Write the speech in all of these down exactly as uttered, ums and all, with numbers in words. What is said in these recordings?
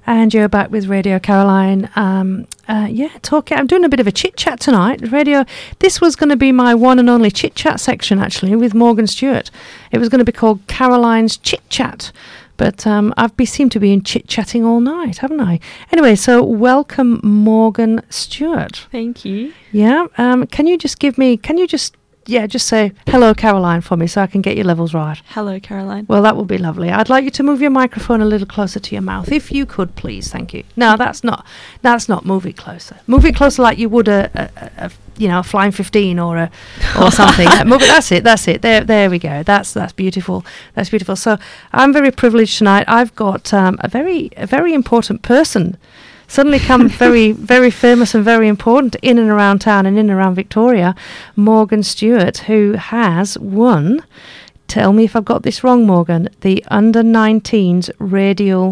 And you're back with Radio Caroline. Um, uh, yeah, talking. I'm doing a bit of a chit chat tonight. Radio. This was going to be my one and only chit chat section, actually, with Morgan Stewart. It was going to be called Caroline's Chit Chat, but um, I've be seemed to be in chit chatting all night, haven't I? Anyway, so welcome, Morgan Stewart. Thank you. Yeah. Um, can you just give me? Can you just? Yeah, just say hello, Caroline, for me so I can get your levels right. Hello, Caroline. Well, that would be lovely. I'd like you to move your microphone a little closer to your mouth, if you could, please. Thank you. No, that's not. That's not. Move it closer. Move it closer like you would a, a, a, a you know, a Flying fifteen or a or something. Uh, move it. That's it. That's it. There, there we go. That's that's beautiful. That's beautiful. So I'm very privileged tonight. I've got um, a very a very important person. Suddenly come very, very famous and very important in and around town and in and around Victoria, Morgan Stewart, who has won, tell me if I've got this wrong, Morgan, the under nineteens radial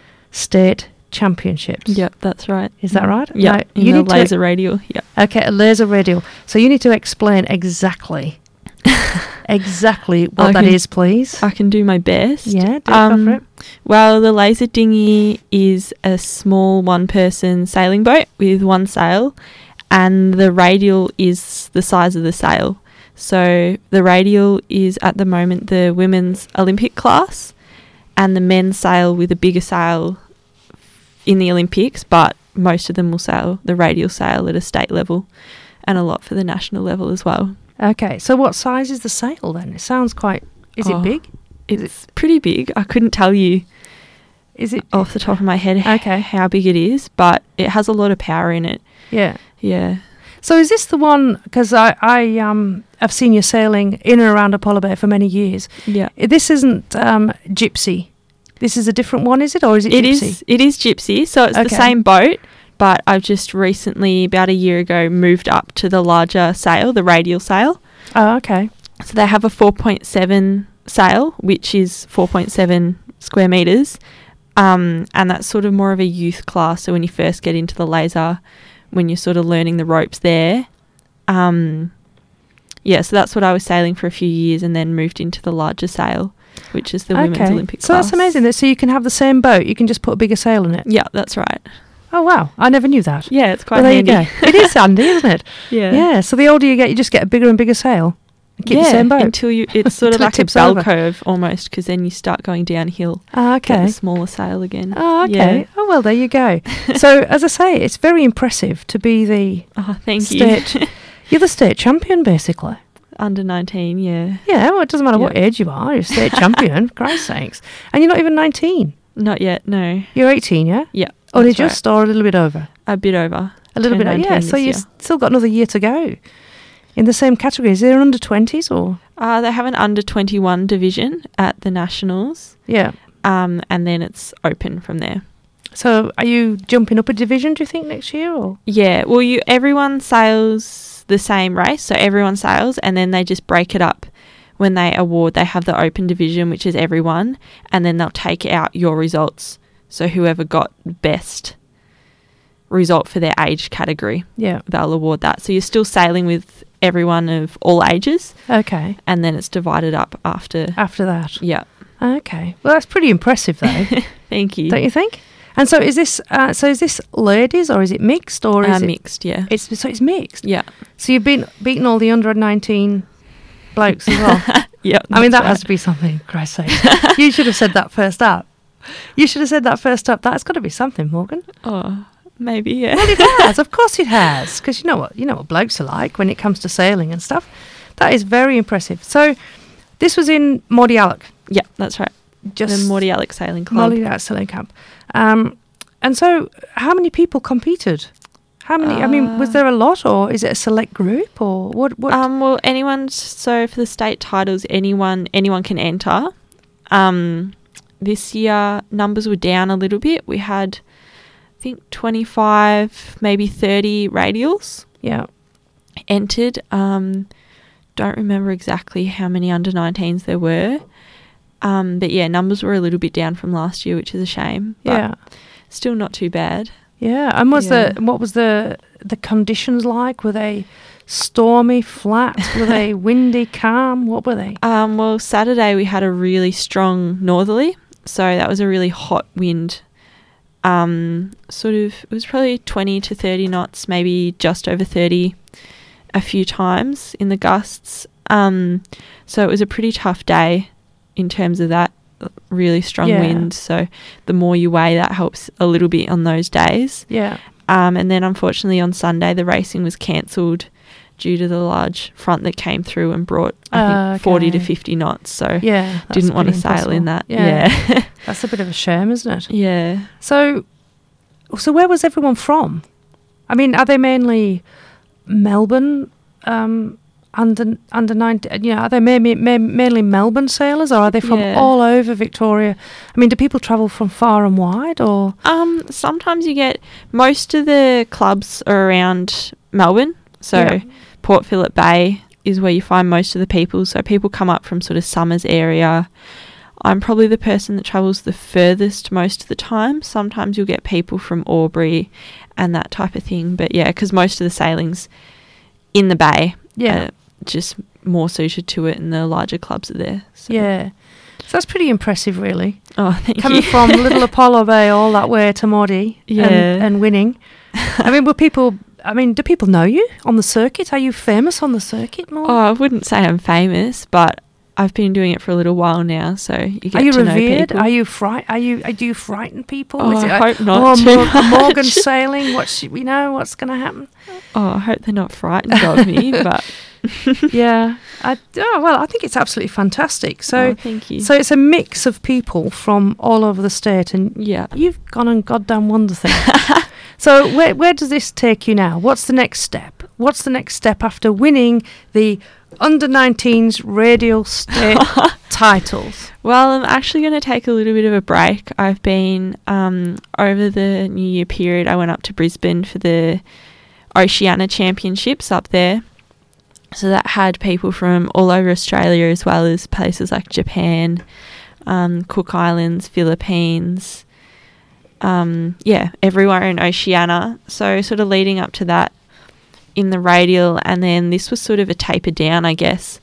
state championships. Yep, that's right. Is that right? Yeah, now, in you the need laser to, radial. Yeah. Okay, a laser radial. So you need to explain exactly, exactly what I that can, is, please. I can do my best. Yeah, do um, go for it. Well, the laser dinghy is a small one-person sailing boat with one sail, and the radial is the size of the sail. So the radial is at the moment the women's Olympic class, and the men's sail with a bigger sail in the Olympics, but most of them will sail the radial sail at a state level, and a lot for the national level as well. Okay, so what size is the sail then? It sounds quite... Is Oh. it big? It's it, pretty big. I couldn't tell you Is it off the top of my head okay. how big it is, but it has a lot of power in it. Yeah. Yeah. So is this the one, because I, I um, I've seen you sailing in and around Apollo Bay for many years. Yeah. This isn't um, Gypsy. This is a different one, is it? Or is it It Gypsy? is, it is Gypsy. So it's Okay. the same boat, but I've just recently, about a year ago, moved up to the larger sail, the radial sail. Oh, okay. So they have a four point seven sail, which is four point seven square metres. Um, and that's sort of more of a youth class. So when you first get into the laser, when you're sort of learning the ropes there. Um, yeah, so that's what I was sailing for a few years, and then moved into the larger sail, which is the women's okay. Olympic So class. that's amazing. So you can have the same boat. You can just put a bigger sail in it. Yeah, that's right. Oh, wow. I never knew that. Yeah, it's quite well, there handy. you go. It is handy, isn't it? Yeah. Yeah. So the older you get, you just get a bigger and bigger sail. And keep yeah, the same boat. until you, it's sort of Until it like a tips bell over. curve almost, because then you start going downhill. Ah, Get okay. the smaller sail again. Oh, okay. Yeah. Oh, well, there you go. So, as I say, it's very impressive to be the Oh, thank state... you. You're the state champion, basically. Under nineteen, yeah. Yeah, well, it doesn't matter what Yeah. age you are. You're state champion, for Christ's sakes. And you're not even nineteen. Not yet, no. You're eighteen, yeah? Yeah. Only that's right. just, or a little bit over? A bit over. A little Turned bit over, yeah. nineteen So this you've year. still got another year to go. In the same category. Is there under twenties or? Uh, they have an under twenty-one division at the Nationals, Yeah. um, and then it's open from there. So are you jumping up a division, do you think, next year? Or? Yeah, well, you everyone sails the same race, so everyone sails, and then they just break it up. When they award, they have the open division, which is everyone, and then they'll take out your results. So whoever got best result for their age category, Yeah. they'll award that. So you're still sailing with everyone of all ages, Okay. and then it's divided up after. After that. Yeah. Okay. Well, that's pretty impressive, though. Thank you. Don't you think? And so is this? Uh, so is this ladies or is it mixed or is Uh, it mixed, yeah. It's so it's mixed. Yeah. So you've been beaten all the under nineteen blokes as well. Yeah. I mean, that that's has to be something, for Christ's sake. You should have said that first up. You should have said that first up. That's got to be something, Morgan. right. Oh, maybe, yeah. Well, it has. Of course it has. Because you know what you know what blokes are like when it comes to sailing and stuff. That is very impressive. So this was in Mordialloc. Yeah, that's right. Just the Mordialloc Sailing Club. Mordialloc Sailing Camp. Um, and so how many people competed? How many? I mean, was Uh, there a lot, or is it a select group, or what? What? Um, well, anyone. So for the state titles, anyone anyone can enter. Um, this year numbers were down a little bit. We had, I think, twenty-five, maybe thirty radials yeah. entered. Um, don't remember exactly how many under nineteens there were. Um, but yeah, numbers were a little bit down from last year, which is a shame. But Yeah. still not too bad. Yeah. And was Yeah. the what was the the conditions like? Were they stormy, flat? Were they windy, calm? What were they? Um, well, Saturday we had a really strong northerly, so that was a really hot wind um, sort of, it was probably twenty to thirty knots, maybe just over thirty a few times in the gusts. Um, so it was a pretty tough day in terms of that really strong Yeah. wind. So the more you weigh, that helps a little bit on those days. Yeah. Um, and then unfortunately on Sunday, the racing was cancelled due to the large front that came through and brought, I Ah, think, forty to okay. fifty knots. So Yeah. that's didn't want to pretty sail in impossible. that. Yeah. Yeah. That's a bit of a shame, isn't it? Yeah. So, so where was everyone from? I mean, are they mainly Melbourne um, under under nineteen? You know, are they mainly, mainly Melbourne sailors, or are they from Yeah. all over Victoria? I mean, do people travel from far and wide, or Um, sometimes you get, most of the clubs are around Melbourne. So Yeah. Port Phillip Bay is where you find most of the people. So people come up from sort of Summers area. I'm probably the person that travels the furthest most of the time. Sometimes you'll get people from Albury and that type of thing. But yeah, because most of the sailings in the bay yeah, are just more suited to it, and the larger clubs are there. So. yeah? So that's pretty impressive, really. Oh, thank Coming you. from Little Apollo Bay all that way to Maudie Yeah. and, and winning. I mean, were people? I mean, do people know you on the circuit? Are you famous on the circuit, Maud? Oh, I wouldn't say I'm famous, but I've been doing it for a little while now, so you get Are you to know revered? people. Are you fright? Are you? uh, Do you frighten people? Oh, Is it I like, hope not Oh, too Mor- Morgan much. sailing. What's you know? What's going to happen? Oh, I hope they're not frightened of me, but Yeah. I, oh well, I think it's absolutely fantastic. So, oh, thank you. so it's a mix of people from all over the state, and yeah. you've gone and goddamn won the thing. So where where does this take you now? What's the next step? What's the next step after winning the under nineteens radial state titles? Well, I'm actually going to take a little bit of a break. I've been, um, over the New Year period, I went up to Brisbane for the Oceania Championships up there. So that had people from all over Australia, as well as places like Japan, um, Cook Islands, Philippines, um, yeah, everywhere in Oceania. So sort of leading up to that in the radial, and then this was sort of a taper down, I guess.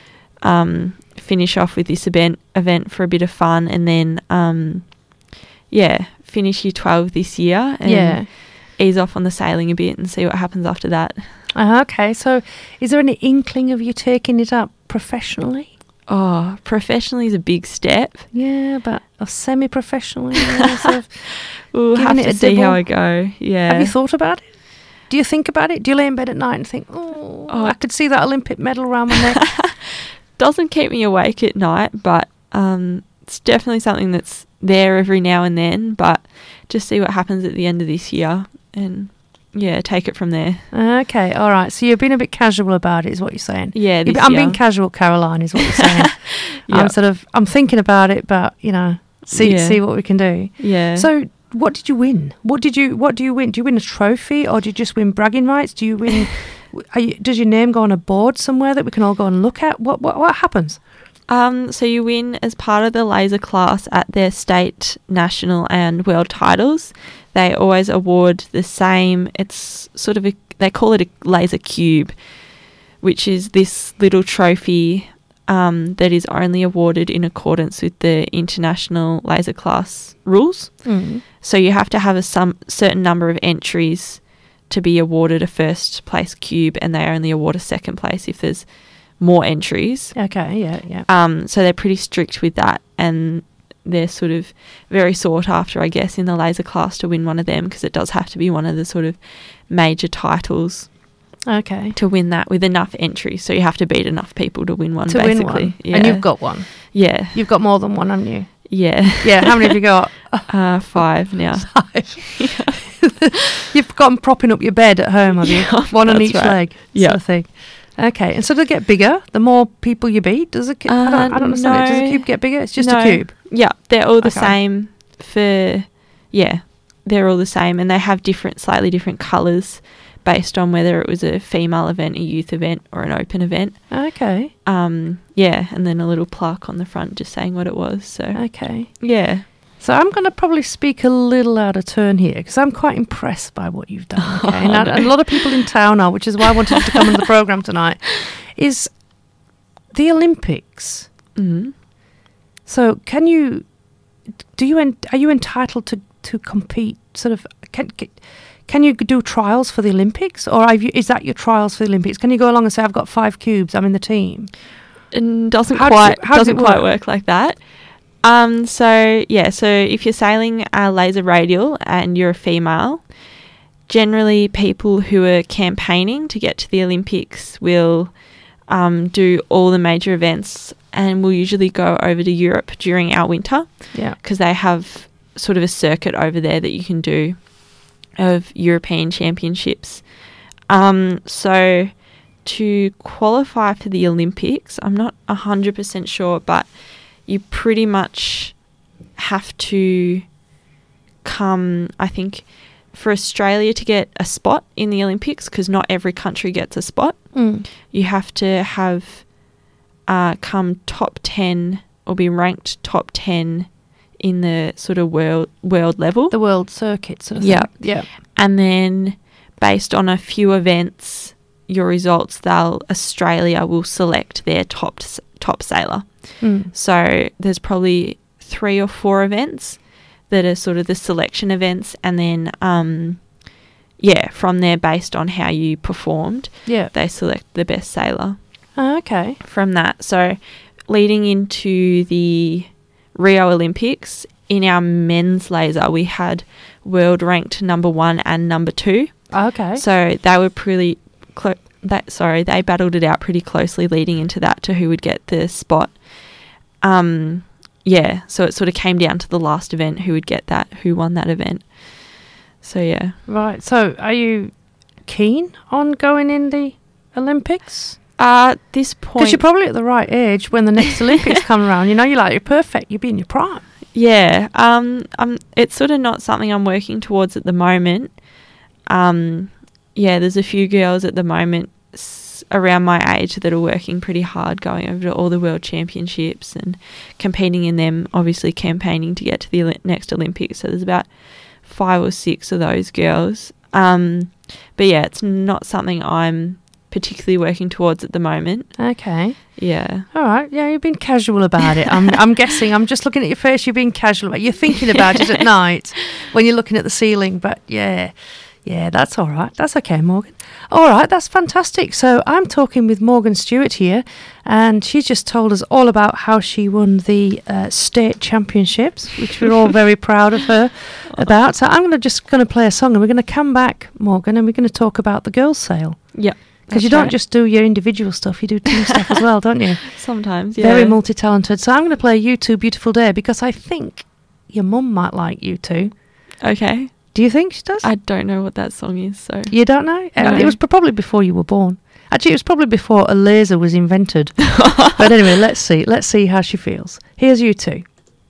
Um, finish off with this event event for a bit of fun, and then um, yeah, finish year twelve this year, and Yeah. ease off on the sailing a bit and see what happens after that. Uh, okay, so is there any inkling of you taking it up professionally? Oh, professionally is a big step. Yeah, but or semi-professionally. You know, sort of. We'll Giving have it to a see dibble. how I go. Yeah. Have you thought about it? Do you think about it? Do you lay in bed at night and think, oh, Oh. I could see that Olympic medal around my neck? Doesn't keep me awake at night, but um, it's definitely something that's there every now and then. But just see what happens at the end of this year, and yeah, take it from there. Okay, all right. So you've been a bit casual about it, is what you're saying. Yeah, You've this been- I'm year. being casual, Caroline, is what you're saying. I'm Yep. sort of, I'm thinking about it, but you know, see Yeah. see what we can do. Yeah. So, what did you win? What did you What do you win? Do you win a trophy, or do you just win bragging rights? Do you win? Are you, does your name go on a board somewhere that we can all go and look at? What What, what happens? Um, so you win as part of the laser class at their state, national and world titles. They always award the same, it's sort of a, they call it a laser cube, which is this little trophy um, that is only awarded in accordance with the international laser class rules. Mm. So you have to have a some certain number of entries to be awarded a first place cube, and they only award a second place if there's more entries. Okay, yeah, yeah. Um, so they're pretty strict with that, and they're sort of very sought after, I guess, in the laser class to win one of them, because it does have to be one of the sort of major titles Okay. to win that with enough entries. So you have to beat enough people to win one, To basically. win one. Yeah. And you've got one. yeah, You've got more than one, haven't you? yeah, Yeah, how many have you got? uh, five now. You've got them propping up your bed at home, have you? Yeah, One on that's each right. leg, Yeah. sort of thing. Okay, and so does it get bigger the more people you beat? Does it? Cu- I, don't, I don't Uh, understand it. Does the no. cube get bigger? It's just No. a cube. Yeah, they're all the Okay. same for, yeah, they're all the same, and they have different, slightly different colours based on whether it was a female event, a youth event, or an open event. Okay, Um, yeah, and then a little plaque on the front just saying what it was. So, okay. yeah. So I'm going to probably speak a little out of turn here because I'm quite impressed by what you've done. Okay, and, Oh, I- no. and a lot of people in town are, which is why I wanted you to come into the program tonight. Is the Olympics? Mm. So can you? Do you? En- are you entitled to to compete? Sort of can can, can you do trials for the Olympics, or have you, is that your trials for the Olympics? Can you go along and say, I've got five cubes, I'm in the team? It doesn't How does quite it- how does doesn't it quite work? work like that. Um, so yeah, so if you're sailing a laser radial and you're a female, generally people who are campaigning to get to the Olympics will um, do all the major events, and will usually go over to Europe during our winter Yeah. because they have sort of a circuit over there that you can do of European championships. Um, so to qualify for the Olympics, I'm not one hundred percent sure, but you pretty much have to come, I think, for Australia to get a spot in the Olympics, because not every country gets a spot, Mm. you have to have uh, come top ten or be ranked top ten in the sort of world world level. The world circuit sort of Yeah. thing. Yeah. And then based on a few events, your results, they'll Australia will select their top top sailor. Mm. So there's probably three or four events that are sort of the selection events, and then um, yeah, from there, based on how you performed, Yeah. they select the best sailor Oh, okay. from that. So leading into the Rio Olympics, in our men's laser, we had world ranked number one and number two. Okay. So they were pretty clo- that sorry, they battled it out pretty closely leading into that to who would get the spot. Um, yeah, so it sort of came down to the last event who would get that, who won that event. So yeah. Right. So are you keen on going in the Olympics? Uh, at this point, Because you're probably at the right age when the next Olympics come around. You know, you're like, you're perfect. You'll be in your prime. yeah, um, um, it's sort of not something I'm working towards at the moment. Um, yeah, there's a few girls at the moment s- around my age that are working pretty hard, going over to all the world championships and competing in them, obviously campaigning to get to the Oli- next Olympics. So there's about five or six of those girls. Um, but yeah, it's not something I'm particularly working towards at the moment. Okay. Yeah. All right. Yeah, you've been casual about it. I'm I'm guessing. I'm just looking at your face. You're being casual about it. You're thinking about it at night when you're looking at the ceiling. But yeah, yeah, that's all right. That's okay, Morgan. All right, that's fantastic. So I'm talking with Morgan Stewart here, and she's just told us all about how she won the uh, state championships, which we're all very proud of her about. So I'm gonna just going to play a song, and we're going to come back, Morgan, and we're going to talk about the girls' sale. Yeah. Because you don't just do your individual stuff, you do team stuff as well, don't you? Sometimes, yeah. Very multi-talented. So I'm going to play U two Beautiful Day because I think your mum might like U two. Okay. Do you think she does? I don't know what that song is, so. You don't know? Uh, No. It was p- probably before you were born. Actually, it was probably before a laser was invented. But anyway, let's see. Let's see how she feels. Here's U two.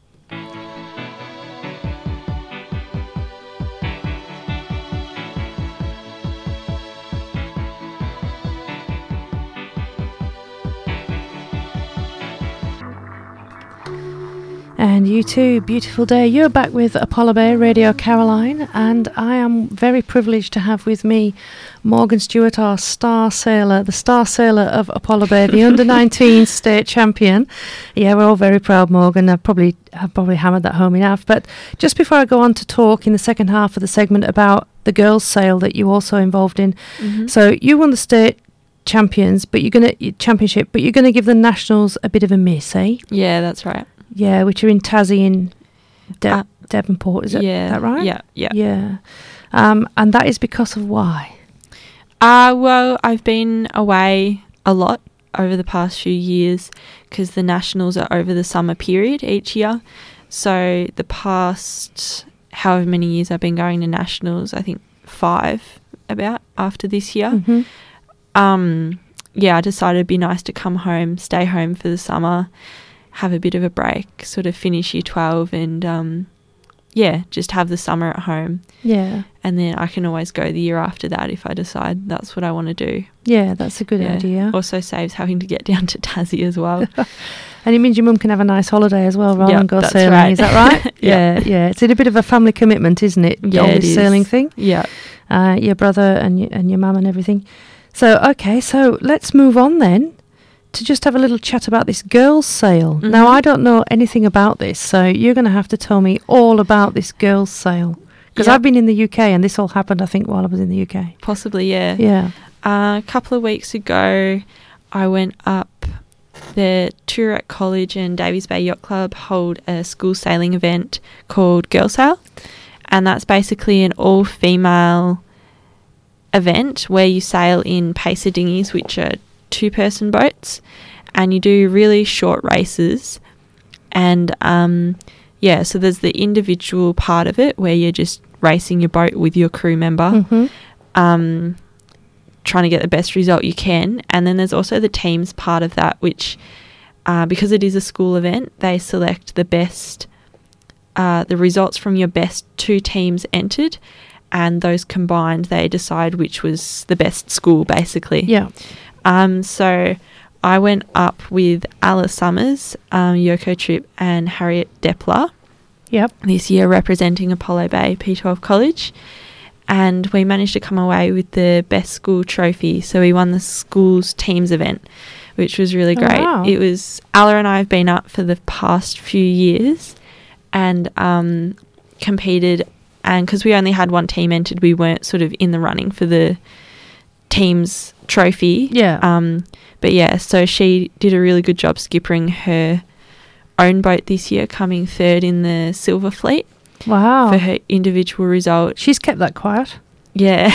And you too, beautiful day. You're back with Apollo Bay Radio Caroline, and I am very privileged to have with me Morgan Stewart, our star sailor, the star sailor of Apollo Bay, the under nineteen state champion. Yeah, we're all very proud, Morgan. I probably have probably hammered that home enough. But just before I go on to talk in the second half of the segment about the girls' sail that you also involved in, Mhm. so you won the state champions, but you're gonna championship, but you're gonna give the nationals a bit of a miss, eh? Yeah, that's right. Yeah, which are in Tassie in De- Uh, Devonport, is it yeah, that right? Yeah, yeah. Yeah. Um, and that is because of why? Uh, well, I've been away a lot over the past few years because the nationals are over the summer period each year. So the past however many years I've been going to nationals, I think five about after this year. Mhm. Um, yeah, I decided it'd be nice to come home, stay home for the summer, have a bit of a break, sort of finish year twelve and, um, yeah, just have the summer at home. Yeah. And then I can always go the year after that if I decide that's what I want to do. Yeah, that's a good Yeah. idea. Also saves having to get down to Tassie as well. And it means your mum can have a nice holiday as well rather Yep, than go that's sailing. right. Is that right? Yeah. yeah, yeah. It's a bit of a family commitment, isn't it? Yeah, All it this is. sailing thing. Yeah. Uh, your brother and your, and your mum and everything. So, okay, so let's move on then to just have a little chat about this girls' sale. Mhm. Now, I don't know anything about this, so you're going to have to tell me all about this girls' sale. Because Yep. I've been in the U K, and this all happened, I think, while I was in the U K. Possibly, yeah. Yeah. Uh, a couple of weeks ago, I went up. The Toorak College and Davies Bay Yacht Club hold a school sailing event called Girl Sail, and that's basically an all-female event where you sail in pacer dinghies, which are two-person boats, and you do really short races. And um, yeah, so there's the individual part of it where you're just racing your boat with your crew member. Mm-hmm. Um, trying to get the best result you can. And then there's also the teams part of that, which uh, because it is a school event, they select the best uh, the results from your best two teams entered, and those combined they decide which was the best school, basically. Yeah. Um so I went up with Alice Summers, um, Yoko Tripp and Harriet Depler Yep. this year, representing Apollo Bay P twelve College. And we managed to come away with the best school trophy. So we won the school's teams event, which was really Oh, great. wow. It was, Alla and I have been up for the past few years and um, competed. And because we only had one team entered, we weren't sort of in the running for the team's trophy. Yeah. Um, but yeah, so she did a really good job skippering her own boat this year, coming third in the Silver Fleet. Wow. For her individual result. She's kept that quiet. Yeah.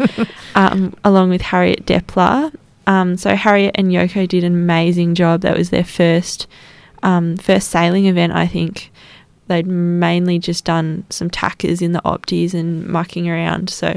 um, along with Harriet Depler. Um, so Harriet and Yoko did an amazing job. That was their first um, first sailing event, I think. They'd mainly just done some tackers in the opties and mucking around. So,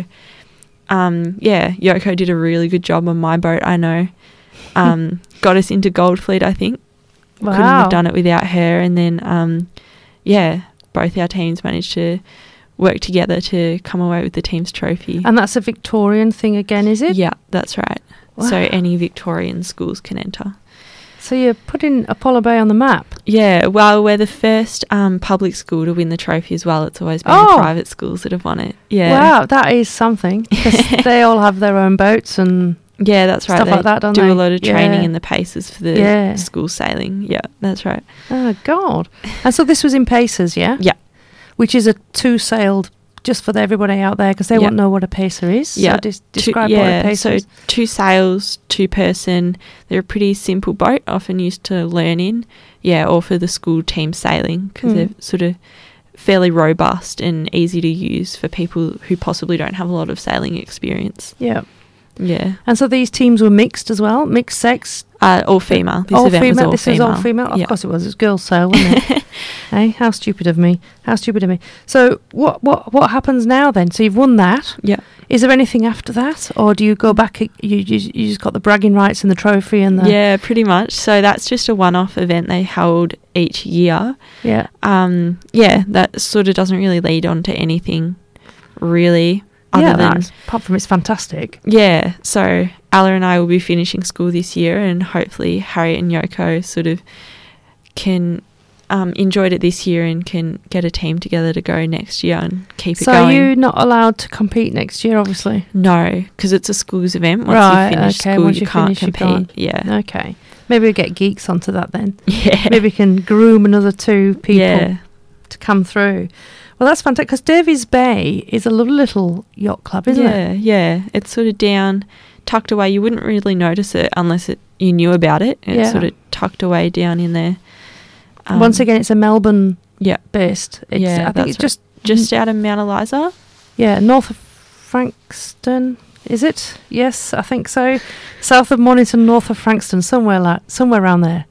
um, yeah, Yoko did a really good job on my boat, I know. Um, got us into Gold Fleet, I think. Wow. Couldn't have done it without her. And then, um, yeah, both our teams managed to work together to come away with the team's trophy. And that's a Victorian thing again, is it? Yeah, that's right. Wow. So any Victorian schools can enter. So you're putting Apollo Bay on the map. Yeah, well, we're the first um, public school to win the trophy as well. It's always been Oh. the private schools that have won it. Yeah. Wow, that is something. 'Cause they all have their own boats and Yeah, that's right. stuff they like that, don't do they? a lot of training Yeah. in the paces for the Yeah. school sailing. Yeah, that's right. Oh, God. And so this was in Pacers, yeah? Yeah. Which is a two-sailed, just for everybody out there, because they Yeah. won't know what a pacer is. Yeah. So des- Two- describe yeah, what a pacer so is. two sails, two person. They're a pretty simple boat, often used to learn in. Yeah, or for the school team sailing, because Mm. they're sort of fairly robust and easy to use for people who possibly don't have a lot of sailing experience. Yeah. Yeah. And so these teams were mixed as well, mixed sex. Uh, all female. This all event female. was all this female. was all female. Of Yeah. course it was. It was girls' sail, wasn't it? Hey, how stupid of me. How stupid of me. So what what what happens now then? So you've won that. Yeah. Is there anything after that, or do you go back? You you, you just got the bragging rights and the trophy and the Yeah, pretty much. So that's just a one-off event they held each year. yeah. Um, yeah, that sort of doesn't really lead on to anything, really. Other yeah, than that's, apart from it's fantastic. yeah, so Alla and I will be finishing school this year, and hopefully Harriet and Yoko sort of can um, enjoyed it this year and can get a team together to go next year and keep So it are going. you not allowed to compete next year, obviously? No, because it's a school's event. Once Right, you finish okay, school, once you, you can't finish, you compete. can't. Yeah, Okay. Maybe we'll get geeks onto that then. yeah, Maybe we can groom another two people yeah, to come through. Well, that's fantastic, because Davies Bay is a lovely little yacht club, isn't yeah, it? yeah. It's sort of down, tucked away. You wouldn't really notice it unless it, you knew about it. It's Yeah. sort of tucked away down in there. Um, Once again, it's a Melbourne yeah, based. It's, Yeah, I think that's it's just just out of Mount Eliza. yeah, north of Frankston. Is it? Yes, I think so. South of Mornington, north of Frankston, somewhere like somewhere around there.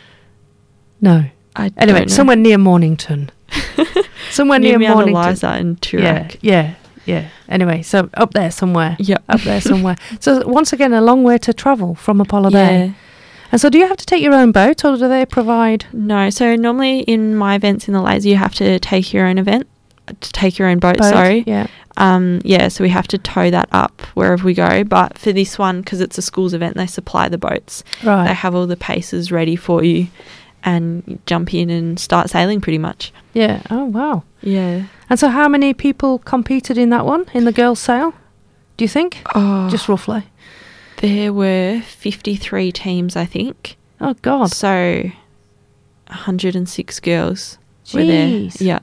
No. I Anyway, don't know. somewhere near Mornington. somewhere near, near Mount Mornington. Eliza and Yeah, Toorak. yeah, yeah. Anyway, so up there somewhere. Yeah, Up there somewhere. So once again, a long way to travel from Apollo Bay. yeah. And so do you have to take your own boat, or do they provide? No, so normally in my events in the Laser, you have to take your own event, to take your own boat. boat? Sorry. Yeah. Um, yeah, so we have to tow that up wherever we go. But for this one, because it's a school's event, they supply the boats. Right. They have all the paces ready for you, and you jump in and start sailing pretty much. Yeah. Oh, wow. Yeah. And so how many people competed in that one, in the girls' sail? Do you think? Oh, Just roughly. There were fifty-three teams, I think. Oh, God. So one hundred six girls were there. Jeez. Yeah.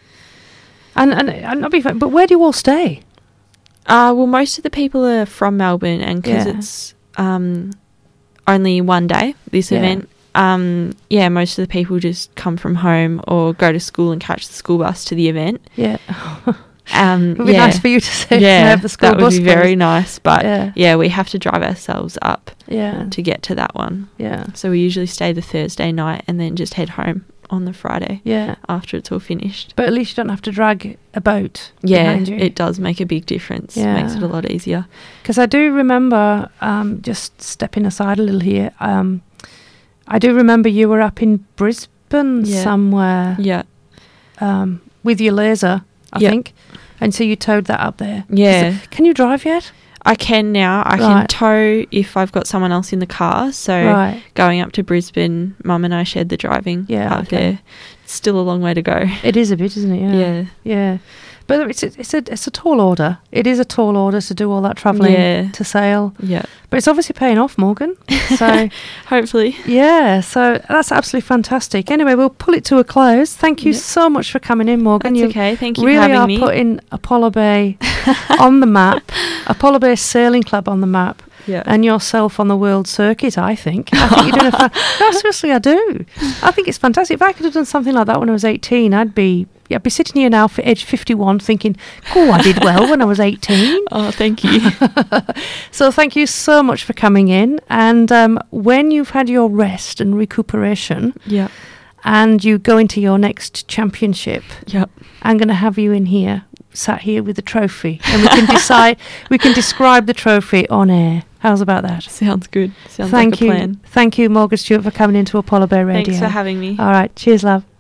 And, and, and not be fun, but where do you all stay? Uh, well, most of the people are from Melbourne, and because Yeah. it's um, only one day, this Yeah. event, um, yeah, most of the people just come from home or go to school and catch the school bus to the event. Yeah. Um, It would be yeah. nice for you to say yeah, have the school that would bus. be very please. nice. But Yeah. yeah. we have to drive ourselves up Yeah. to get to that one. Yeah. So we usually stay the Thursday night and then just head home on the Friday Yeah. after it's all finished. But at least you don't have to drag a boat Yeah, behind you. it does make a big difference. Yeah. Makes it a lot easier. Because I do remember, um, just stepping aside a little here, um, I do remember you were up in Brisbane Yeah. somewhere Yeah. um, with your laser, I Yep. think. And so you towed that up there. Yeah. So- can you drive yet? I can now. I can Right. tow if I've got someone else in the car. So Right. going up to Brisbane, Mum and I shared the driving Yeah, up okay. there. It's still a long way to go. It is a bit, isn't it? Yeah. Yeah. Yeah. But it's a, it's a it's a tall order. It is a tall order to do all that travelling Yeah. to sail. Yeah. But it's obviously paying off, Morgan. So Hopefully. yeah, so that's absolutely fantastic. Anyway, we'll pull it to a close. Thank you Yep. so much for coming in, Morgan. That's You okay. Thank you really for having are me. putting Apollo Bay on the map, Apollo Bay Sailing Club on the map, yeah. and yourself on the world circuit, I think. I think you're doing a fa- No, seriously, I do. I think it's fantastic. If I could have done something like that when I was eighteen, I'd be yeah, I'd be sitting here now for age fifty-one thinking, oh, I did well when I was eighteen. Oh, thank you. So thank you so much for coming in. And um, when you've had your rest and recuperation yeah. and you go into your next championship, Yeah. I'm going to have you in here, sat here with the trophy, and we can decide, we can describe the trophy on air. How's about that? Sounds good. Sounds Thank like a you. plan. Thank you, Morgan Stewart, for coming into Apollo Bay Radio. Thanks for having me. All right. Cheers, love.